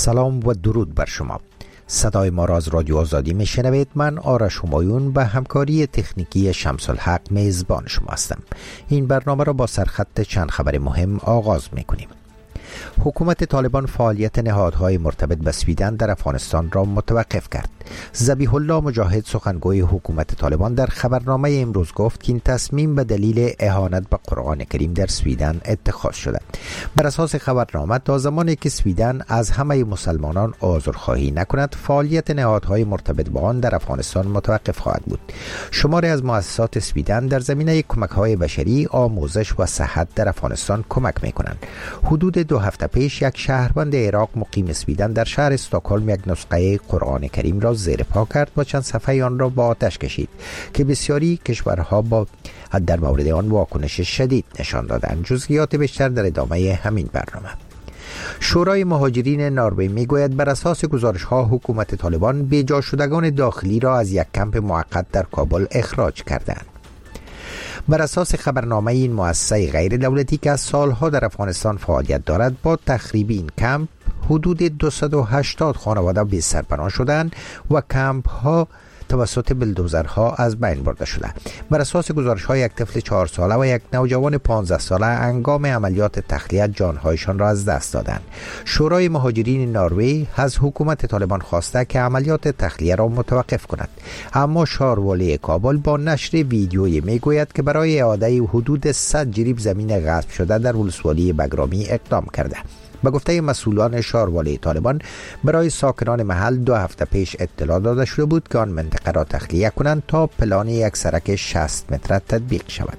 سلام و درود بر شما. صدای ما را از رادیو آزادی میشنوید. من آرش همایون به همکاری تکنیکی شمس الحق میزبان شما هستم. این برنامه را با سرخط چند خبر مهم آغاز میکنیم. حکومت طالبان فعالیت نهادهای مرتبط به سویدن در افغانستان را متوقف کرد. ذبیح الله مجاهد سخنگوی حکومت طالبان در خبرنامه امروز گفت که این تصمیم به دلیل اهانت به قرآن کریم در سویدن اتخاذ شده. بر اساس خبرنامه تا زمانی که سویدن از همه مسلمانان عذرخواهی نکند، فعالیت نهادهای مرتبط با آن در افغانستان متوقف خواهد بود. شماری از مؤسسات سویدن در زمینه کمک‌های بشری، آموزش و صحت در افغانستان کمک می‌کنند. حدود 2 هفته پیش یک شهروند عراق مقیم سویدن در شهر استکهلم یک نسخه قرآن کریم را زیر پا کرد و چند صفحه آن را با آتش کشید که بسیاری کشورها در مورد آن واکنش شدید نشان دادند. جزئیات بیشتر در ادامه همین برنامه. شورای مهاجرین نروژ میگوید بر اساس گزارش‌ها حکومت طالبان بیجا شدگان داخلی را از یک کمپ موقت در کابل اخراج کردند. بر اساس خبرنامه این مؤسسه غیر دولتی که از سالها در افغانستان فعالیت دارد، با تخریب این کمپ حدود 280 خانواده بی سرپناه شدند و کمپ ها توسط بلدوزرها از بین برده شده. بر اساس گزارش‌های یک طفل 4 ساله و یک نوجوان 15 ساله هنگام عملیات تخلیه جانهایشان را از دست دادند. شورای مهاجرین نروژ از حکومت طالبان خواسته که عملیات تخلیه را متوقف کند، اما شاروالی کابل با نشر ویدیویی میگوید که برای اعاده حدود 100 جریب زمین غصب شده در ولسوالی بگرامی اقدام کرده. به گفته مسئولان شاروالی طالبان، برای ساکنان محل 2 هفته پیش اطلاع داده شده بود که آن منطقه را تخلیه کنند تا پلان یک سرک 60 متر تطبیق شود.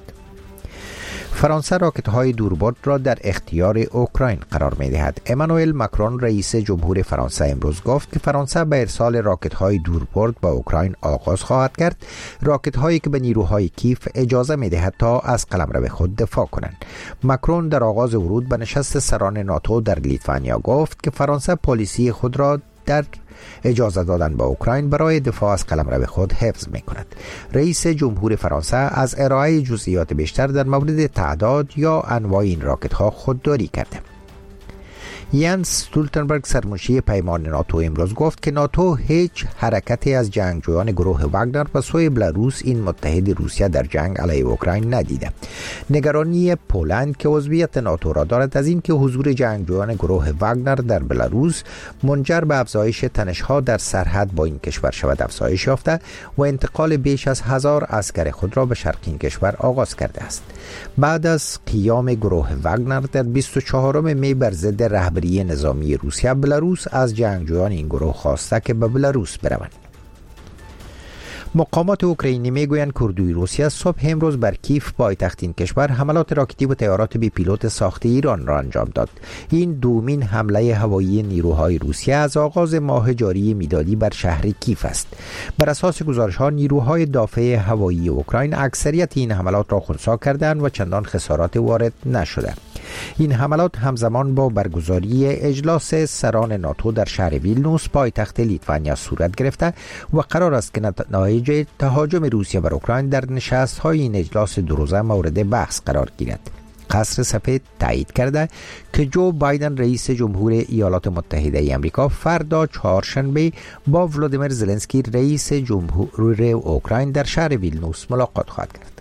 فرانسه راکت‌های دوربرد را در اختیار اوکراین قرار می‌دهد. امانوئل ماکرون رئیس جمهور فرانسه امروز گفت که فرانسه به ارسال راکت‌های دوربرد به اوکراین آغاز خواهد کرد، راکت‌هایی که به نیروهای کیف اجازه می‌دهد تا از قلمرو خود دفاع کنند. ماکرون در آغاز ورود به نشست سران ناتو در لیتوانیا گفت که فرانسه پالیسی خود را در اجازه دادن به اوکراین برای دفاع از قلمرو خود حفظ می کند. رئیس جمهور فرانسه از ارائه جزئیات بیشتر در مورد تعداد یا انواع این راکت ها خودداری کرده. یانس استولتنبرگ سرمنشی پیمان ناتو امروز گفت که ناتو هیچ حرکتی از جنگجویان گروه واگنر و سوی بلاروس، این متحد روسیه در جنگ علیه اوکراین، ندیده. نگرانی پولند که عضویت ناتو را دارد از اینکه حضور جنگجویان گروه واگنر در بلاروس منجر به افزایش تنش‌ها در سرحد با این کشور شود افزایش یافته و انتقال بیش از 1000 عسکر خود را به شرق این کشور آغاز کرده است. بعد از قیام گروه واگنر در 24 می بر ضد رهبری نظامی روسیه، بلاروس از جنگجویان این گروه خواسته که به بلاروس بروند. مقامات اوکراینی میگویند اردوی روسیه صبح امروز بر کیف پایتخت این کشور حملات راکتی و طیارات بی پیلوت ساخته ایران را انجام داد. این دومین حمله هوایی نیروهای روسیه از آغاز ماه جاری میلادی بر شهر کیف است. بر اساس گزارش‌ها نیروهای دافع هوایی اوکراین اکثریت این حملات را خنثی کردند و چندان خسارات وارد نشده. این حملات همزمان با برگزاری اجلاس سران ناتو در شهر ویلنوس پایتخت لیتوانیا صورت گرفته و قرار است که نتایج تهاجم روسیه بر اوکراین در نشست‌های این اجلاس 2 روزه مورد بحث قرار گیرد. قصر سفید تایید کرده که جو بایدن رئیس جمهور ایالات متحده ای آمریکا فردا چهارشنبه با ولادیمیر زلنسکی رئیس جمهور اوکراین در شهر ویلنوس ملاقات خواهد کرد.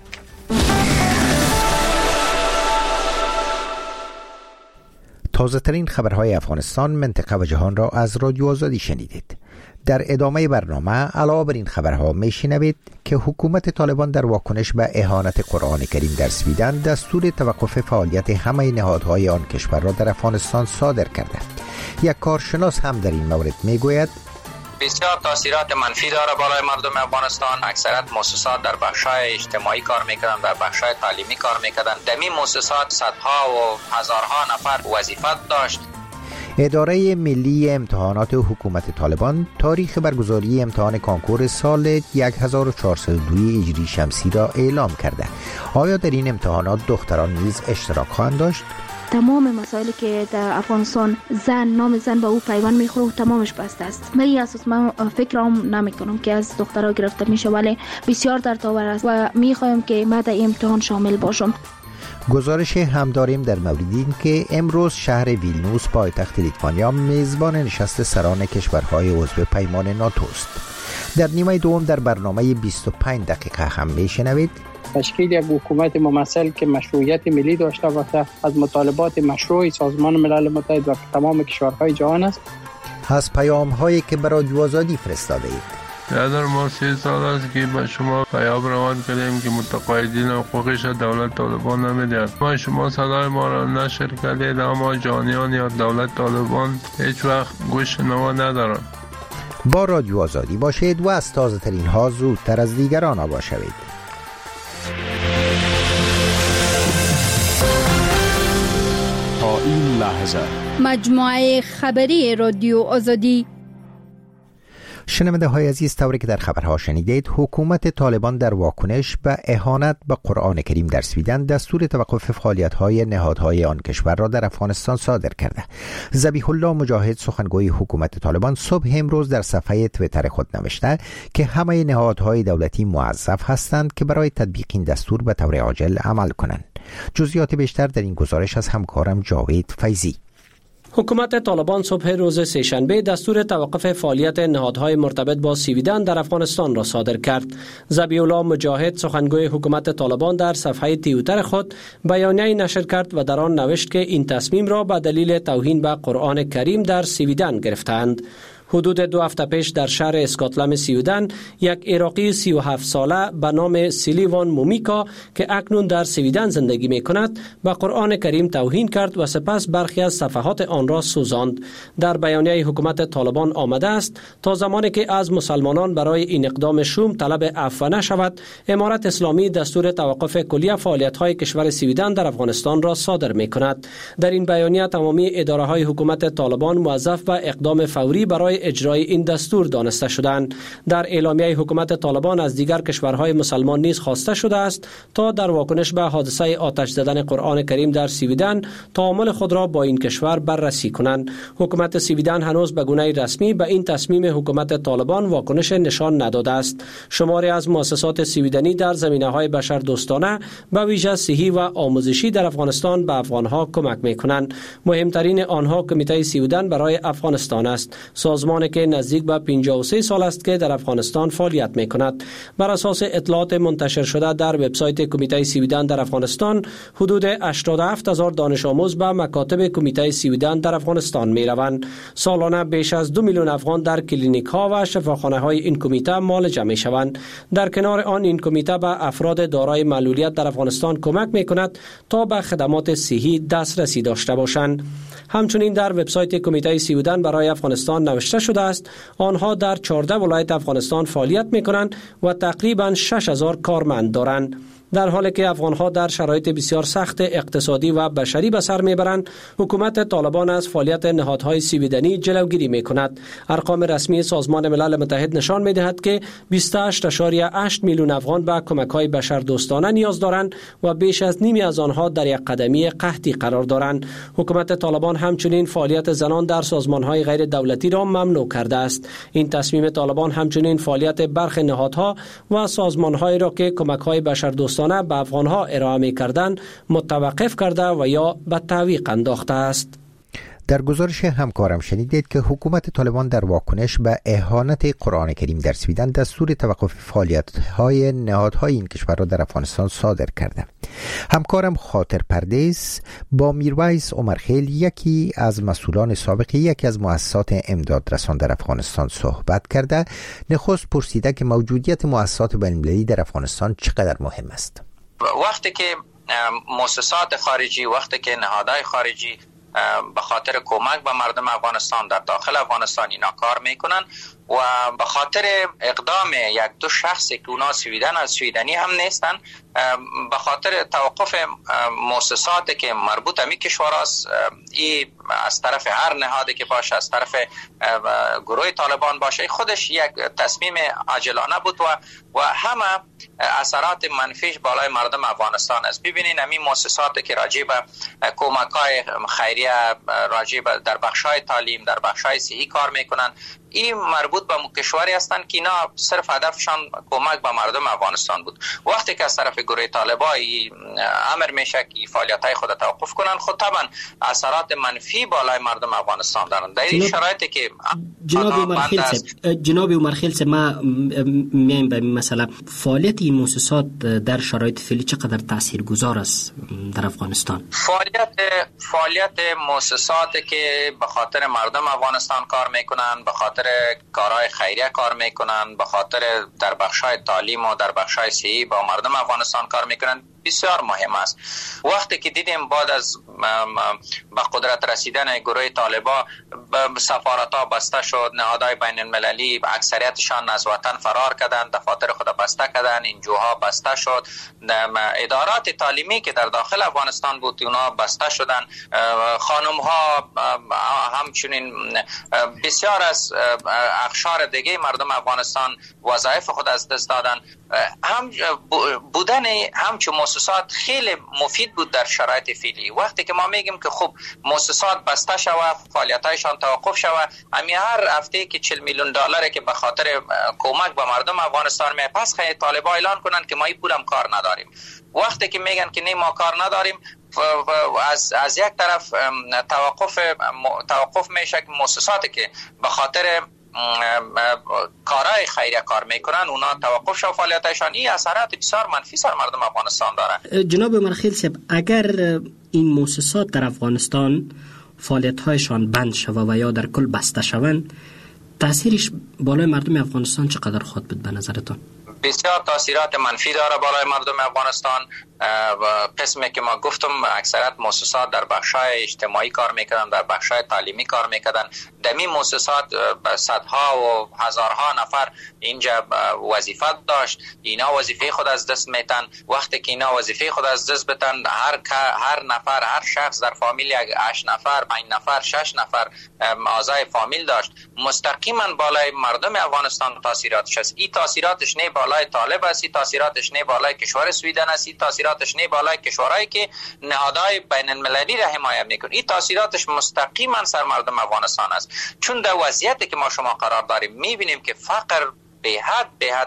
تازه ترین خبرهای افغانستان، منطقه و جهان را از رادیو آزادی شنیدید. در ادامه برنامه علاوه بر این خبرها میشنوید که حکومت طالبان در واکنش به اهانت قرآن کریم در سویدن دستور توقف فعالیت همه نهادهای آن کشور را در افغانستان صادر کرده. یک کارشناس هم در این مورد میگوید بسیار تاثیرات منفی داره بالای مردم افغانستان. اکثریت مؤسسات در بخش‌های اجتماعی کار میکردن، در بخش‌های تعلیمی کار میکردن. در این مؤسسات صدها و هزارها نفر وظیفت داشت. اداره ملی امتحانات حکومت طالبان تاریخ برگزاری امتحان کنکور سال 1402 هجری شمسی را اعلام کرده. آیا در این امتحانات دختران نیز اشتراک خواهند داشت؟ تمام مسائلی که در افغانستان نام زن به او پیوند میخوره تمامش بسته است. به این اساس من فکرام نمیکنم که از دخترها گرفته میشه، ولی بسیار دردآور است و میخوایم که من در امتحان شامل باشم. گزارش هم داریم در مورد این که امروز شهر ویلنیوس پایتخت لیتوانیا میزبان نشست سران کشورهای عضو پیمان ناتو است. در نیمه دوم در برنامه 25 دقیقه هم میشنوید تشکیل یک حکومت ممثل که مشروعیت ملی داشته باشه از مطالبات مشروع سازمان ملل متحد و تمام کشورهای جهان است. از پیام هایی که برای رادیو آزادی فرستاده اید. در ما 3 سال است که به شما پیام روان کردیم که متقاعدین حقوقش دولت طالبان نمیدهد. ما شما صدای ما را نشر کردید، اما جانیان یا دولت طالبان هیچ وقت گوش نوا ندارند. با رادیو آزادی باشید و از تازه ترین ها زودتر از دیگران آگاه شوید. تا این لحظه مجموعه خبری رادیو آزادی. شنونده های عزیز، طوری که در خبرها شنیدید، حکومت طالبان در واکنش به اهانت به قرآن کریم در سویدن دستور توقف فعالیت های نهادهای آن کشور را در افغانستان صادر کرده. ذبیح الله مجاهد، سخنگوی حکومت طالبان، صبح امروز در صفحه توییتر خود نوشته که همه نهادهای دولتی موظف هستند که برای تطبیق این دستور به طور عاجل عمل کنند. جزئیات بیشتر در این گزارش از همکارم جاوید فیضی. حکومت طالبان صبح روز سه‌شنبه دستور توقف فعالیت نهادهای مرتبط با سویدن در افغانستان را صادر کرد. ذبیح الله مجاهد، سخنگوی حکومت طالبان، در صفحه توییتر خود بیانیه‌ای نشر کرد و در آن نوشت که این تصمیم را به دلیل توهین به قرآن کریم در سویدن گرفتند. حدود 2 هفته پیش در شهر اسکاتلند سویدن یک عراقی 37 ساله به نام سیلیوان مومیکا که اکنون در سویدن زندگی می کند به قرآن کریم توهین کرد و سپس برخی از صفحات آن را سوزاند. در بیانیه حکومت طالبان آمده است تا زمانی که از مسلمانان برای این اقدام شوم طلب عفو نشود، امارت اسلامی دستور توقف کلی فعالیت‌های کشور سویدن در افغانستان را صادر می کند. در این بیانیه تمامی اداره‌های حکومت طالبان موظف به اقدام فوری برای اجرای این دستور دانسته شدند. در اعلامیه حکومت طالبان از دیگر کشورهای مسلمان نیز خواسته شده است تا در واکنش به حادثه آتش زدن قرآن کریم در سویدن تعامل خود را با این کشور بررسی کنند. حکومت سویدن هنوز به گونه رسمی به این تصمیم حکومت طالبان واکنش نشان نداده است. شماری از مؤسسات سویدنی در زمینه‌های بشردوستانه به ویژه صحی و آموزشی در افغانستان به افغانها کمک می‌کنند. مهمترین آنها کمیته سویدن برای افغانستان است، سازمان که نزدیک به 53 سال است که در افغانستان فعالیت می کند. بر اساس اطلاعات منتشر شده در وبسایت کمیته سویدن در افغانستان، حدود 87,000 دانش آموز به مکاتب کمیته سویدن در افغانستان می روند. سالانه بیش از 2 میلیون افغان در کلینیک ها و شفاخانه های این کمیته معالجه می شوند. در کنار آن، این کمیته به افراد دارای معلولیت در افغانستان کمک می کند تا به خدمات صحی دسترسی داشته باشند. همچنین در وبسایت کمیته سویدن برای افغانستان نوشته شده است آنها در 14 ولایت افغانستان فعالیت می‌کنند و تقریباً 6,000 کارمند دارند. در حالی که افغانها در شرایط بسیار سخت اقتصادی و بشری به سر میبرند، حکومت طالبان از فعالیت نهادهای سویدنی جلوگیری میکند. ارقام رسمی سازمان ملل متحد نشان میدهد که 28.8 میلیون افغان به کمک‌های بشردوستانه نیاز دارند و بیش از نیمی از آنها در یک قدمی قحطی قرار دارند. حکومت طالبان همچنین فعالیت زنان در سازمان‌های غیر دولتی را ممنوع کرده است. این تصمیم طالبان همچنین فعالیت برخی نهادها و سازمان‌هایی را که کمک‌های بشردوستانه به افغانها ارائه می‌کردند متوقف کرده و یا به تعویق انداخته است. در گزارش همکارم شنیدید که حکومت طالبان در واکنش به اهانت قرآن کریم در سویدن دستور توقف فعالیت‌های نهادهای این کشور را در افغانستان صادر کرده. همکارم خاطر پردیس با میرویس عمرخیل، یکی از مسئولان سابق یکی از مؤسسات امدادرسان در افغانستان، صحبت کرده. نخست پرسیده که موجودیت مؤسسات بین‌المللی در افغانستان چقدر مهم است. وقتی که مؤسسات خارجی، وقتی که نهادهای خارجی به خاطر کمک به مردم افغانستان در داخل افغانستان اینا کار میکنن و به خاطر اقدام یک دو شخصی که اونا سویدن از سویدنی هم نیستن، به خاطر توقف مؤسساتی که مربوط به کشور است، از طرف هر نهادی که باشه، از طرف گروه طالبان باشه، خودش یک تصمیم عاجلانه بود و همه اثرات منفیش بالای مردم افغانستان است. ببینین همین مؤسساتی که راجع به کمک‌های خیریه، راجع به در بخش‌های تعلیم، در بخش‌های صحی کار میکنن، این مربوط به کشوری هستند که اینا صرف هدفشان کمک به مردم افغانستان بود. وقتی که از طرف گروه طالبان امر میشه که فعالیت‌های خود توقف کنن، خود طبعا اثرات منفی بالای مردم افغانستان دارن. در این شرایطی که جناب عمر خیل ما میایم به مثلا فعالیت این مؤسسات در شرایط فعلی چقدر تاثیرگذار است در افغانستان؟ فعالیت مؤسساتی که به خاطر مردم افغانستان کار میکنن، به خاطر کارهای خیریه کار میکنن، به خاطر در بخشای تعلیم و در بخشای صحی با مردم افغانستان کار میکنن، بسیار مهم است. وقتی که دیدیم بعد از به قدرت رسیدن گروه طالبان سفارت‌ها بسته شد، نهادهای بین المللی اکثریتشان از وطن فرار کردند، دفاتر خود بسته کردند، انجوها بسته شد، ادارات تعلیمی که در داخل افغانستان بود اونا بسته شدند، خانم‌ها همچنین بسیار از اقشار دیگه مردم افغانستان وظایف خود از دست دادن. هم بودن همچون مؤسسات خیلی مفید بود در شرایط فعلی. وقتی که ما میگیم که خب مؤسسات بسته شوه، فعالیتایشان توقف شوه، همین هر هفته که 40 میلیون دلار که به خاطر کمک به مردم افغانستان می پس خیلی طالبان اعلان کنن که ما این پولم کار نداریم. وقتی که میگن که نه ما کار نداریم، از یک طرف توقف میشه که مؤسساتی که به خاطر کارهای خیریه کار میکنن اونا توقف شو فعالیتشان. این اثرات بسیار منفی سر مردم افغانستان داره. جناب مرخیل صاحب، اگر این مؤسسات در افغانستان فعالیت‌هایشان بند شود و یا در کل بسته شوند، تاثیرش بالای مردم افغانستان چقدر خواهد بود به نظرتون؟ بسیار تاثیرات منفی داره بالای مردم افغانستان. قسمی که ما گفتم اکثرت مؤسسات در بخشای اجتماعی کار میکردن، در بخشای تعلیمی کار میکردن. دمی مؤسسات صدها و هزارها نفر اینجا وظیفه داشت، اینا وظیفه خود از دست میتن. وقتی که اینا وظیفه خود از دست بتن، هر نفر، هر شخص در فامیل 8 نفر، 5 نفر، 6 نفر اعضای فامیل داشت، مستقیما بالای مردم افغانستان تاثیراتش است. این تاثیراتش نه بالای طالب است، این تاثیراتش نه بالای کشور سویدن است، این تاثیراتش نه بالای کشورهایی که نهادهای بین المللی را حمایت میکنه. این تاثیراتش مستقیما سر مردم افغانستان است. چون در وضعیتی که ما شما قرار داریم میبینیم که فقر به حد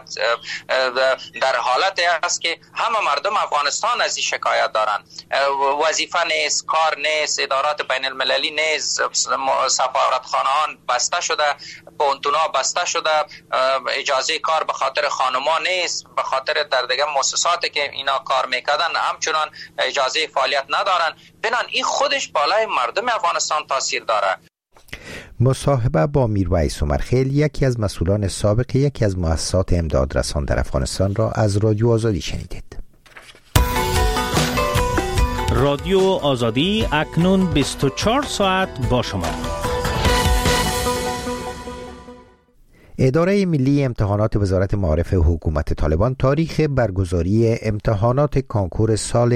در حالت است که همه مردم افغانستان از این شکایت دارن. وظیفه نیست، کار نیست، ادارات بین المللی نیست، سفارتخانه‌ها بسته شده، پونتونا بسته شده، اجازه کار به خاطر خانما نیست، به خاطر در دیگه مؤسساتی که اینا کار میکردن همچنان اجازه فعالیت ندارن. بنان این خودش بالای مردم افغانستان تاثیر داره. مصاحبه با میرویس عمرخیل، یکی از مسئولان سابق یکی از مؤسسات امدادرسان در افغانستان را از رادیو آزادی شنیدید. رادیو آزادی اکنون 24 ساعت با شما. اداره ملی امتحانات وزارت معارف حکومت طالبان تاریخ برگزاری امتحانات کانکور سال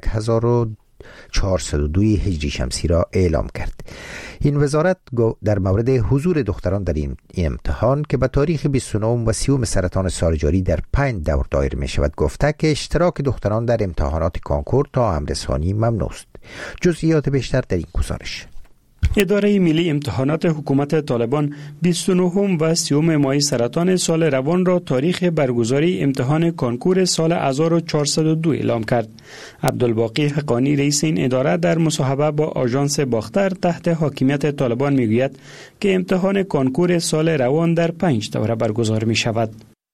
1402 هجری شمسی را اعلام کرد. این وزارت در مورد حضور دختران در این امتحان که به تاریخ 29 و 30 سرطان سال جاری در 5 دور دایر می شود گفته که اشتراک دختران در امتحانات کانکور تا امر ثانی ممنوع است. جزئیات بیشتر در این گزارش. اداره ملی امتحانات حکومت طالبان 29 و 30 ماه سرطان سال روان را تاریخ برگزاری امتحان کانکور سال 1402 اعلام کرد. عبدالباقی حقانی رئیس این اداره در مصاحبه با آژانس باختر تحت حاکمیت طالبان میگوید که امتحان کانکور سال روان در 5 دوره برگزار می شود.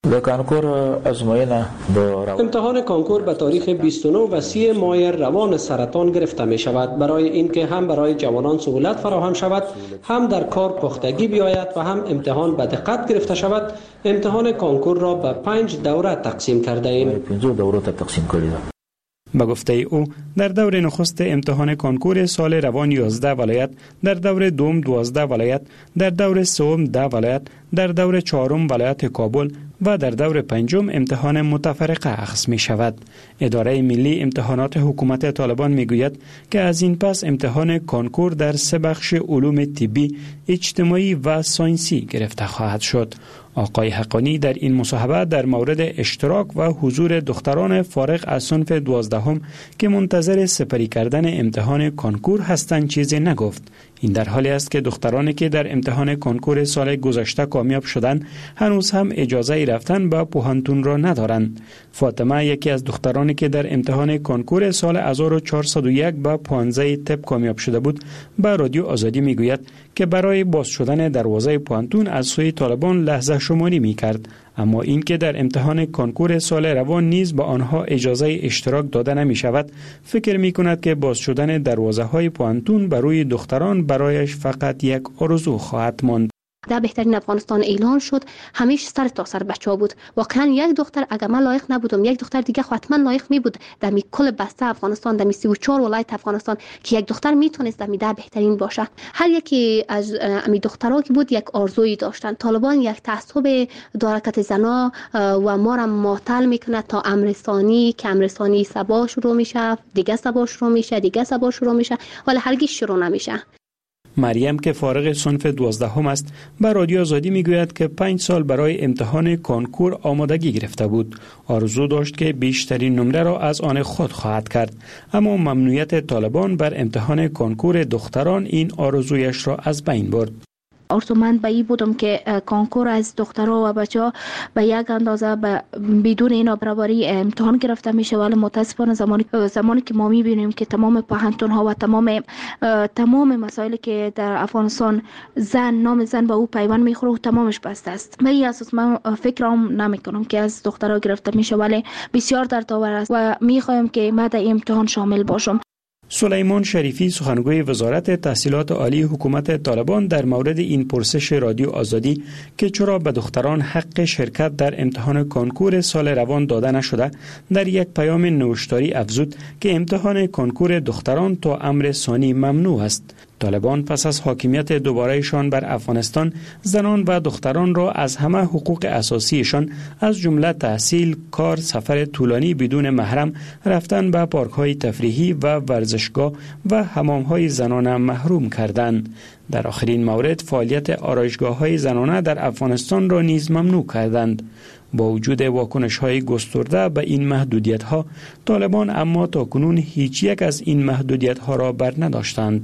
امتحان کانکور به تاریخ 29 و 30 ماه روان سرطان گرفته می شود برای اینکه هم برای جوانان سهولت فراهم شود، هم در کار پختگی بیاید و هم امتحان به دقت گرفته شود. امتحان کانکور را به 5 دوره تقسیم کرده ایم. به گفته او در دور نخست امتحان کانکور سال روان 11 ولایت، در دور دوم 12 ولایت، در دور سوم 10 ولایت، در دور چهارم ولایت کابل و در دور پنجم امتحان متفرقه اخذ می شود. اداره ملی امتحانات حکومت طالبان می گوید که از این پس امتحان کانکور در 3 بخش علوم طبی، اجتماعی و ساینسی گرفته خواهد شد. آقای حقانی در این مصاحبه در مورد اشتراک و حضور دختران فارغ از صنف 12 که منتظر سپری کردن امتحان کانکور هستند چیزی نگفت. این در حالی است که دخترانی که در امتحان کنکور سال گذشته کامیاب شدند هنوز هم اجازه رفتن به پوهنتون را ندارند. فاطمه یکی از دخترانی که در امتحان کنکور سال 1401 به پوهنځی طب کامیاب شده بود به رادیو آزادی میگوید که برای باز شدن دروازه پوهنتون از سوی طالبان لحظه شماری میکرد، اما این که در امتحان کنکور سال روان نیز به آنها اجازه اشتراک داده نمی شود، فکر می کند که باز شدن دروازه های پوهنتون برای دختران برایش فقط یک آرزو خواهد ماند. در بهترین افغانستان اعلان شد، همیشه سر تا سر بچه‌ها بود. واقعا یک دختر اگر من لایق نبودم، یک دختر دیگه حتما لایق می بود در کل بسته افغانستان، در 34 ولایت افغانستان که یک دختر میتونست در بهترین باشه. هر یکی از امی دخترها که بود یک آرزویی داشتن. طالبان یک تعصب دارکت زنا و ما را معطل میکنه تا امرسانی که امرسانی صبا شروع میشه، دیگه صبا شروع میشه، دیگه صبا شروع میشه، ولی هرگز شروع نمیشه. مریم که فارغ صنف 12 است به رادیو آزادی میگوید که 5 سال برای امتحان کنکور آمادگی گرفته بود. آرزو داشت که بیشترین نمره را از آن خود خواهد کرد، اما ممنوعیت طالبان بر امتحان کنکور دختران این آرزویش را از بین برد. آرزومند به این بودم که کنکور از دخترها و بچه‌ها به یک اندازه بدون اینا برابری امتحان گرفته میشه، ولی متاسفانه زمانی که ما میبینیم که تمام پوهنتون ها و تمام مسائلی که در افغانستان نام زن به او پیوند میخوره تمامش بسته است. به این اساس من فکرام نمیکنم که از دخترها گرفته میشه، ولی بسیار دردآور است و میخوایم که من در امتحان شامل باشم. سلیمان شریفی سخنگوی وزارت تحصیلات عالی حکومت طالبان در مورد این پرسش رادیو آزادی که چرا به دختران حق شرکت در امتحان کنکور سال روان داده نشده، در یک پیام نوشتاری افزود که امتحان کنکور دختران تا امر ثانی ممنوع است. طالبان پس از حاکمیت دوبارهشان بر افغانستان زنان و دختران را از همه حقوق اساسیشان از جمله تحصیل، کار، سفر طولانی بدون محرم، رفتن به پارک‌های تفریحی و ورزشگاه و حمام‌های زنانه محروم کردند. در آخرین مورد فعالیت آرایشگاه‌های زنانه در افغانستان را نیز ممنوع کردند. با وجود واکنش‌های گسترده به این محدودیت‌ها، طالبان اما تاکنون هیچ یک از این محدودیت‌ها را بر نداشتند.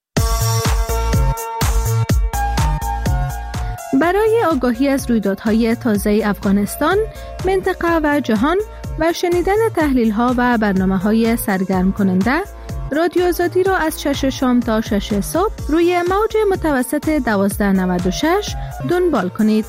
برای آگاهی از رویدادهای تازه افغانستان، منطقه و جهان و شنیدن تحلیل‌ها و برنامه‌های سرگرم کننده، رادیو آزادی را از 6 شام تا 6 صبح روی موج متوسط 1296 دنبال کنید.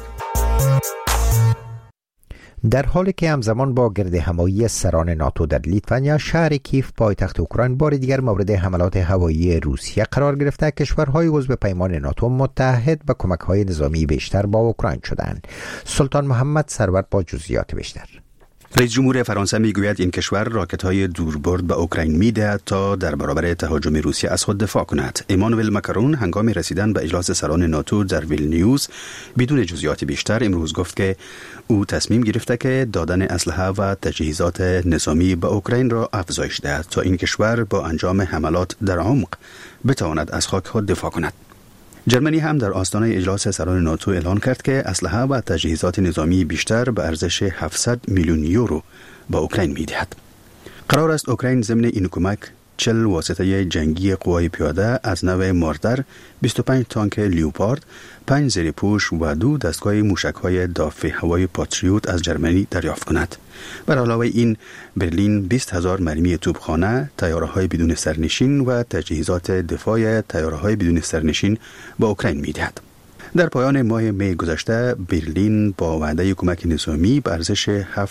در حالی که همزمان با گرد همایی سران ناتو در لیتوانیا، شهر کیف پایتخت اوکراین بار دیگر مورد حملات هوایی روسیه قرار گرفته، کشورهای عضو پیمان ناتو متحد به کمک‌های نظامی بیشتر با اوکراین شدند. سلطان محمد سرور با جزئیات بیشتر. رئیس جمهور فرانسه میگوید این کشور راکت‌های دوربرد به اوکراین می‌دهد تا در برابر تهاجم روسیه از خود دفاع کند. ایمانوئل ماکرون هنگام رسیدن به اجلاس سران ناتو در ویلنیوس بدون جزئیات بیشتر امروز گفت که او تصمیم گرفته که دادن اسلحه و تجهیزات نظامی به اوکراین را افزایش دهد تا این کشور با انجام حملات در عمق بتواند از خاک خود دفاع کند. جرمنی هم در آستانه اجلاس سران ناتو اعلان کرد که اسلحه و تجهیزات نظامی بیشتر به ارزش 700 میلیون یورو به اوکراین می‌دهد. قرار است اوکراین ضمن این کمک 40 واسطه جنگی قوای پیاده از نوع ماردر، 25 تانک لیوپارد، 5 زیرپوش و 2 دستگاه موشک‌های دافع هوایی پاتریوت از جرمنی دریافت کند. بر علاوه این، برلین 20,000 مرمی توپخانه، طیاره‌های بدون سرنشین و تجهیزات دفاع طیاره‌های بدون سرنشین به اوکراین می‌دهد. در پایان ماه می گذشته برلین با وعده کمک نظامی به ارزش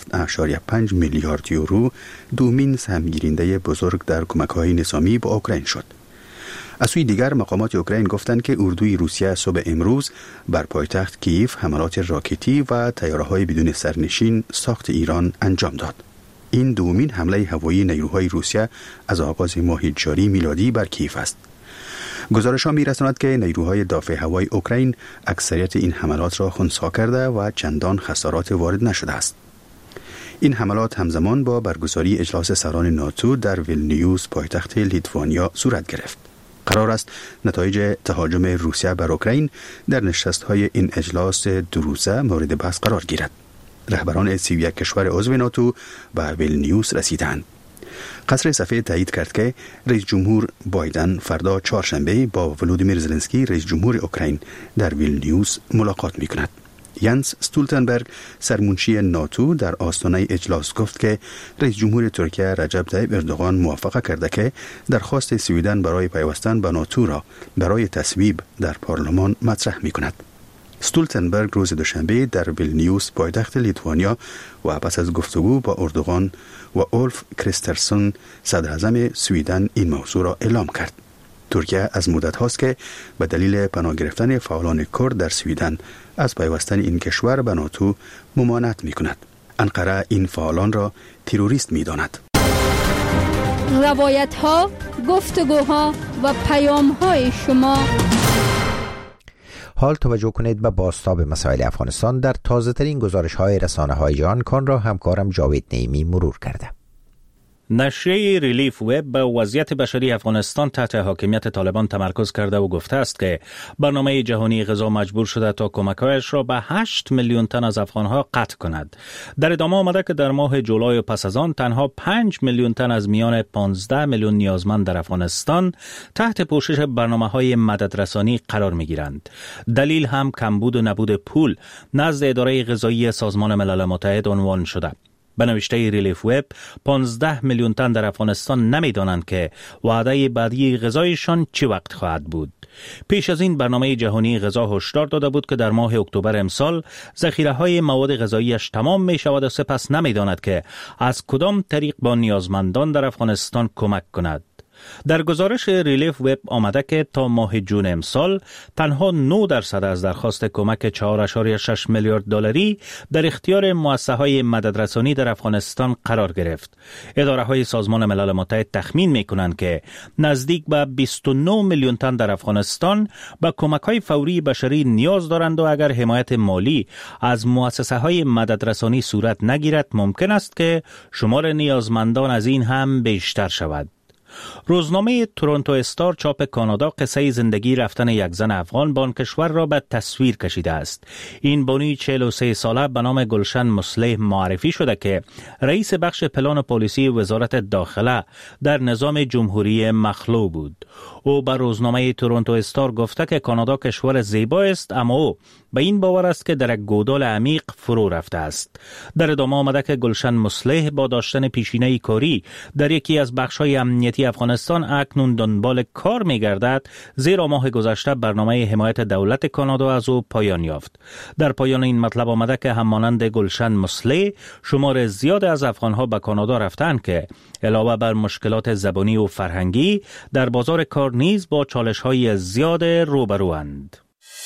7.5 میلیارد یورو دومین سهمگیرنده بزرگ در کمک‌های نظامی به اوکراین شد. از سوی دیگر مقامات اوکراین گفتند که اردوی روسیه صبح امروز بر پایتخت کیف حملات راکتی و طیاره‌های بدون سرنشین ساخت ایران انجام داد. این دومین حمله هوایی نیروهای روسیه از آغاز ماه جاری میلادی بر کیف است. گزارش‌ها می‌رساند که نیروهای دافع هوایی اوکراین اکثریت این حملات را خنثی کرده و چندان خسارات وارد نشده است. این حملات همزمان با برگزاری اجلاس سران ناتو در ویلنیوس پایتخت لیتوانیا صورت گرفت. قرار است نتایج تهاجم روسیه بر اوکراین در نشست‌های این اجلاس دو روزه مورد بحث قرار گیرد. رهبران 31 کشور عضو ناتو به ویلنیوس رسیدند. قصر سفید تایید کرد که رئیس جمهور بایدن فردا چهارشنبه با ولودیمیر زلنسکی رئیس جمهور اوکراین در ویلنیوس ملاقات می‌کند. ینس استولتنبرگ سرمنشی ناتو در آستانه اجلاس گفت که رئیس جمهور ترکیه رجب طیب اردوغان موافقه کرده که درخواست سویدن برای پیوستن به ناتو را برای تصویب در پارلمان مطرح می‌کند. استولتنبرگ روز دوشنبه در ویلنیوس پایتخت لیتوانیا و پس از گفتگو با اردوغان و اولف کریسترسون صدر اعظم سویدن این موضوع را اعلام کرد. ترکیه از مدت هاست که به دلیل پناه گرفتن فعالان کرد در سویدن از پیوستن این کشور به ناتو ممانعت می کند. انقره این فعالان را تروریست می داند. روایت ها، گفتگوها و پیام های شما. حال توجه کنید به بازتاب مسائل افغانستان در تازه ترین گزارش های رسانه های جهان. کان را همکارم جاوید نعیمی مرور کرده. نشریه ریلیف وب به وضعیت بشری افغانستان تحت حاکمیت طالبان تمرکز کرده و گفته است که برنامه جهانی غذا مجبور شده تا کمک‌هایش را به 8 میلیون تن از افغانها قطع کند. در ادامه آمده که در ماه جولای و پس از آن تنها 5 میلیون تن از میان 15 میلیون نیازمند در افغانستان تحت پوشش برنامه‌های مددرسانی قرار می‌گیرند. دلیل هم کمبود و نبود پول نزد اداره غذایی سازمان ملل متحد عنوان شده. به نوشته ریلیف وب 15 میلیون تن در افغانستان نمی‌دانند که وعده بعدی غذایشان چه وقت خواهد بود. پیش از این برنامه جهانی غذا هشدار داده بود که در ماه اکتبر امسال ذخیره‌های مواد غذاییش تمام می‌شود و سپس نمی‌داند که از کدام طریق با نیازمندان در افغانستان کمک کند. در گزارش ریلیف وب آمده که تا ماه جون امسال تنها 9% از درخواست کمک 4.6 میلیارد دلاری در اختیار مؤسسه‌های مددرسانی در افغانستان قرار گرفت. اداره‌های سازمان ملل متحد تخمین می‌کنند که نزدیک به 29 میلیون تن در افغانستان به کمک‌های فوری بشری نیاز دارند و اگر حمایت مالی از مؤسسه‌های مددرسانی صورت نگیرد ممکن است که شمار نیازمندان از این هم بیشتر شود. روزنامه تورنتو استار چاپ کانادا قصه زندگی رفتن یک زن افغان به آن کشور را به تصویر کشیده است. این بانی 43 ساله به نام گلشن مسلح معرفی شده که رئیس بخش پلان پلیسی وزارت داخله در نظام جمهوری مخلوع بود. او به روزنامه تورنتو استار گفته که کانادا کشور زیبا است، اما او به این باور است که در یک گودال عمیق فرو رفته است. در ادامه آمده که گلشن مسلح با داشتن پیشینه کاری در یکی از بخش‌های امنیتی افغانستان اکنون دنبال کار می‌گردد، زیرا ماه گذشته برنامه حمایت دولت کانادا از او پایان یافت. در پایان این مطلب آمده که همانند گلشن مسلح شمار زیاد از افغان‌ها به کانادا رفتند که علاوه بر مشکلات زبانی و فرهنگی در بازار کار نیز با چالش‌های زیاد روبروند.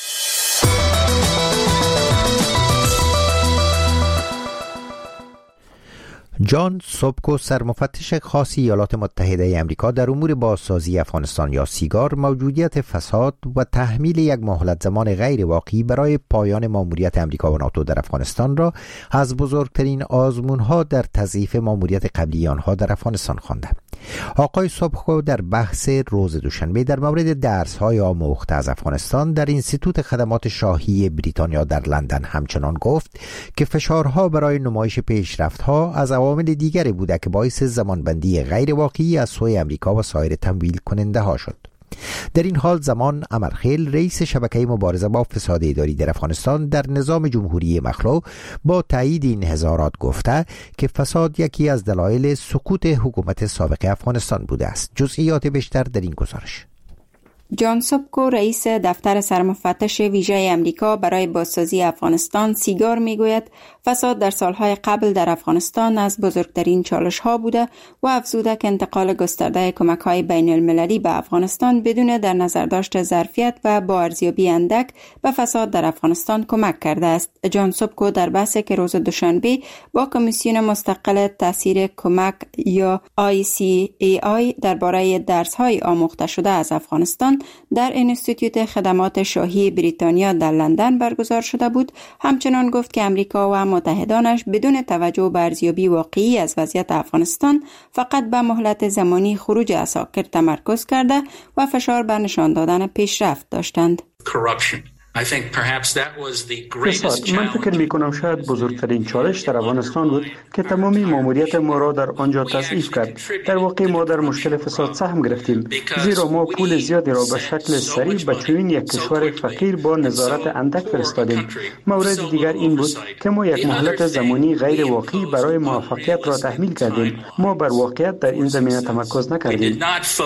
جان سوبکو سرمفتش خاص ایالات متحده آمریکا در امور بازسازی افغانستان یا سیگار موجودیت فساد و تحمیل یک مهلت زمان غیر واقعی برای پایان ماموریت آمریکا و ناتو در افغانستان را از بزرگترین آزمون‌ها در تضعیف ماموریت قبلی آنها در افغانستان خوانده. آقای سوبکو در بحث روز دوشنبه در مورد درس‌های آموخته از افغانستان در انستیتوت خدمات شاهی بریتانیا در لندن همچنان گفت که فشارها برای نمایش پیشرفت‌ها از عوامل دیگری بوده که باعث زمانبندی غیر واقعی از سوی امریکا و سایر تمویل کننده ها شد. در این حال زمان امرخیل رئیس شبکه مبارزه با فساد اداری در افغانستان در نظام جمهوری مخلوع با تایید این اظهارات گفته که فساد یکی از دلایل سقوط حکومت سابق افغانستان بوده است. جزئیات بیشتر در این گزارش. جان سوبکو رئیس دفتر سرمفتش ویژه امریکا برای بازسازی افغانستان سیگار میگوید فساد در سالهای قبل در افغانستان از بزرگترین چالش‌ها بوده و افزوده که انتقال گسترده کمک‌های بین المللی به افغانستان بدون در نظر داشت ظرفیت و با ارزیابی اندک به فساد در افغانستان کمک کرده است. جان سوبکو در بحثی که روز دوشنبه با کمیسیون مستقل تاثیر کمک یا ICAI درباره درس‌های آموخته شده از افغانستان در انستیتوت خدمات شاهی بریتانیا در لندن برگزار شده بود، همچنان گفت که امریکا و متحدانش بدون توجه به ارزیابی واقعی از وضعیت افغانستان فقط به مهلت زمانی خروج عساکر تمرکز کرده و فشار بر نشان دادن پیشرفت داشتند. فساد، من فکر می کنم شاید بزرگترین چالش در افغانستان بود که تمامی ماموریت ما را در آنجا تضعیف کرد. در واقع ما در مشکل فساد سهم گرفتیم، زیرا ما پول زیادی را به شکل سریع به چنین یک کشور فقیر با نظارت اندک فرستادیم. مورد دیگر این بود که ما یک مهلت زمانی غیر واقعی برای موفقیت را تحمیل کردیم. ما بر واقعیت در این زمینه تمرکز نکردیم.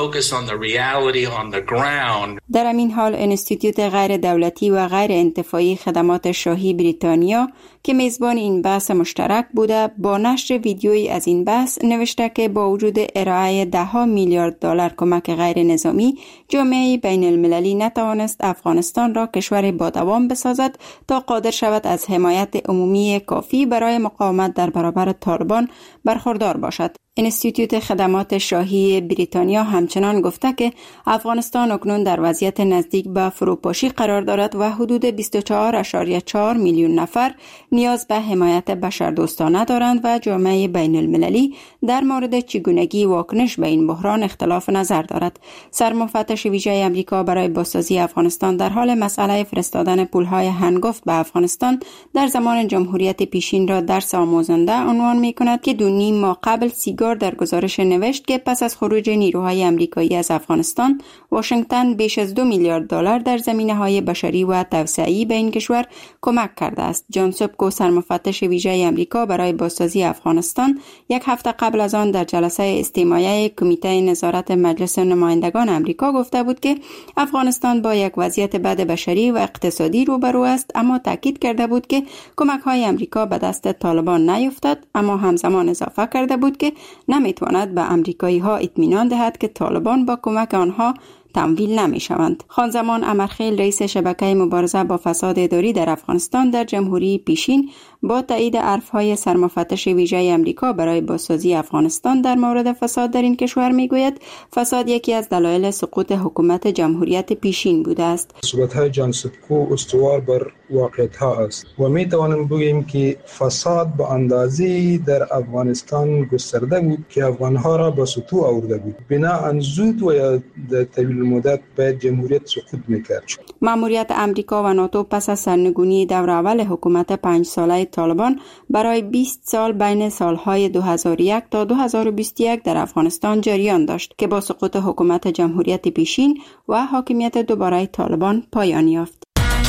در همین حال انستیتوت غیر دولتی و غیر انتفاعی خدمات شاهی بریتانیا که میزبان این بحث مشترک بوده، با نشر ویدیویی از این بحث نوشته که با وجود ارائه $10 میلیارد کمک غیر نظامی، جامعه بین المللی نتوانست افغانستان را کشور با دوام بسازد تا قادر شود از حمایت عمومی کافی برای مقاومت در برابر طالبان برخوردار باشد. انستیتوت خدمات شاهی بریتانیا همچنان گفته که افغانستان اکنون در وضعیت نزدیک به فروپاشی قرار دارد و حدود 24.4 میلیون نفر نیاز به حمایت بشردوستانه دارند و جامعه بین المللی در مورد چگونگی واکنش به این بحران اختلاف نظر دارد. سرمفتش ویژه آمریکا برای بازسازی افغانستان در حال مسئله فرستادن پولهای هنگفت به افغانستان در زمان جمهوریت پیشین را درس آموزنده عنوان می‌کند که 2.5 ماه قبل در گزارش نوشت که پس از خروج نیروهای آمریکایی از افغانستان، واشنگتن بیش از $2 میلیارد در زمینه‌های بشری و توسعه‌ای به این کشور کمک کرده است. جان سوبکو، سرمفتش ویژه آمریکا برای بازسازی افغانستان، یک هفته قبل از آن در جلسه استماعی کمیته نظارت مجلس نمایندگان آمریکا گفته بود که افغانستان با یک وضعیت بد بشری و اقتصادی روبرو است، اما تاکید کرده بود که کمک‌های آمریکا به دست طالبان نیفتد، اما همزمان اضافه کرده بود که نمیتواند به امریکایی ها اطمینان دهد که طالبان با کمک آنها تمویل نمی شوند. خانزمان امرخیل، رئیس شبکه مبارزه با فساد اداری در افغانستان در جمهوری پیشین، با تایید حرف‌های سرمفتش ویژه آمریکا برای بازسازی افغانستان در مورد فساد در این کشور میگوید فساد یکی از دلایل سقوط حکومت جمهوریت پیشین بوده است. صحبت‌های جان سوبکو استوار بر واقعیت‌ها است و می توانیم بگوییم که فساد به اندازه‌ای در افغانستان گسترده بود که افغان‌ها را به سطوح آورده بود. بنابراین زود و در طویل مدت باید جمهوریت سقوط می‌کرد. ماموریت آمریکا و ناتو پس از سرنگونی دور اول حکومت 5 ساله طالبان برای 20 سال بین سالهای 2001 تا 2021 در افغانستان جریان داشت که با سقوط حکومت جمهوریت پیشین و حاکمیت دوباره طالبان پایان یافت.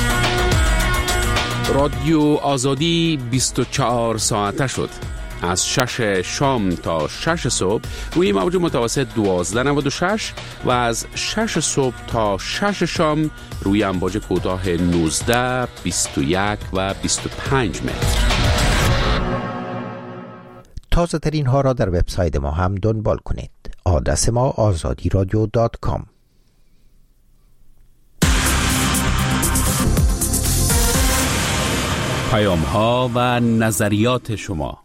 رادیو آزادی 24 ساعته شد. از 6 شام تا 6 صبح روی موج متوسط 1296 و از 6 صبح تا 6 شام روی امواج کوتاه 19، 21 و 25 متر. تازه ترین ها را در وبسایت ما هم دنبال کنید. آدرس ما azadiradio.com. پیام ها و نظریات شما.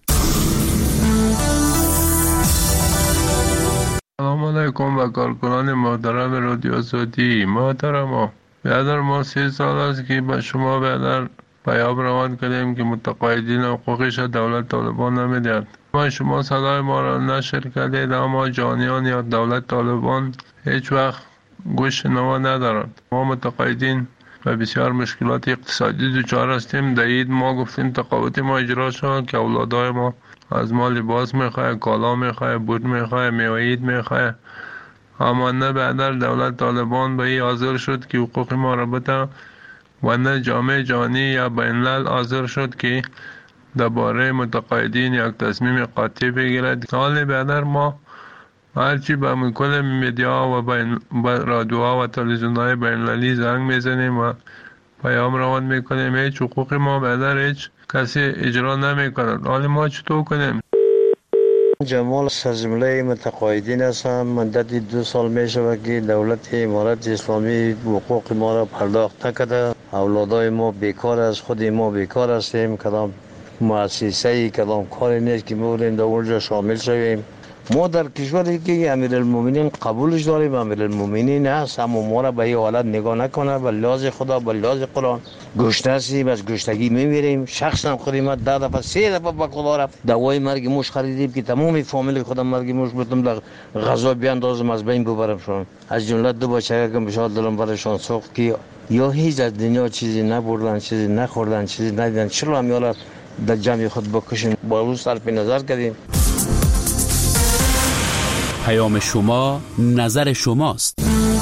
سلام علیکم و کارکنان محترم رادیو آزادی. محترم، برادر ما 3 سال است که به شما برادر پیام روان کردیم که متقاعدین حقوقش دولت طالبان نمیدهد. ما شما صدای ما را نشر کردید، اما جانیان یا دولت طالبان هیچ وقت گوش نوا ندارند. ما متقاعدین و بسیار مشکلات اقتصادی دچار هستیم. در عید ما گفتیم تقاعد ما اجرا شد که اولادای ما از ما لباس میخواه، کالا میخواه، بود میخواه، میوه عید میخواه، اما نه بعد دولت طالبان به این حاضر شد که حقوق ما را بده و نه جامعه جهانی یا بین الملل حاضر شد که درباره متقاعدین یک تصمیم قاطع بگیرد. حال بعد ما هرچی به کل میدیا و رادیوها و تلویزیون‌های بین المللی زنگ میزنیم و پیام روان میکنیم، هیچ حقوق ما بعد هیچ کسی اجرا نمیکند. حال ما چطور کنیم؟ جمال از جمله متقاعدین هستم. مدت 2 سال می شود که دولت امارت اسلامی حقوق ما را پرداخت نکرده. اولادای ما بیکار است، خود ما بیکار هستیم، کدام مؤسسه‌ای کدام کاری نیست که می‌بودیم در اونجا شامل شویم. ما در کشوری که امیرالمومنین قبولش داریم، امیرالمومنین هست، اما ما را به این حالت نگاه نکنه. به لحاظ خدا، به لحاظ قرآن گشنه هستیم، از گشنگی میمیریم. شخصا خودی ما 10 دفعه 3 دفعه به خدا رفت دوای مرگ موش خریدیم که تمام فامیل خودم مرگ موش بودم در غذا بیاندازم از بین ببرم شون. از جمله 2 بچه که بشار دلم برشان سوخت که یا هیچ از دنیا چیزی نبردن، چیزی نخوردن، چیزی ندیدن، چرا همیالا در جمع خود بکشن؟ با او صرف نظر کردیم. پیام شما نظر شماست.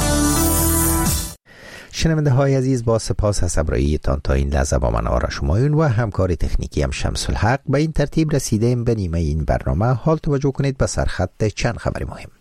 شنونده های عزیز، با سپاس از همراهیتان تا این لحظه با من آرش همایون و همکار تکنیکی هم شمس الحق به این ترتیب رسیدیم به نیمه این برنامه. حال توجه کنید به سرخط چند خبر مهم.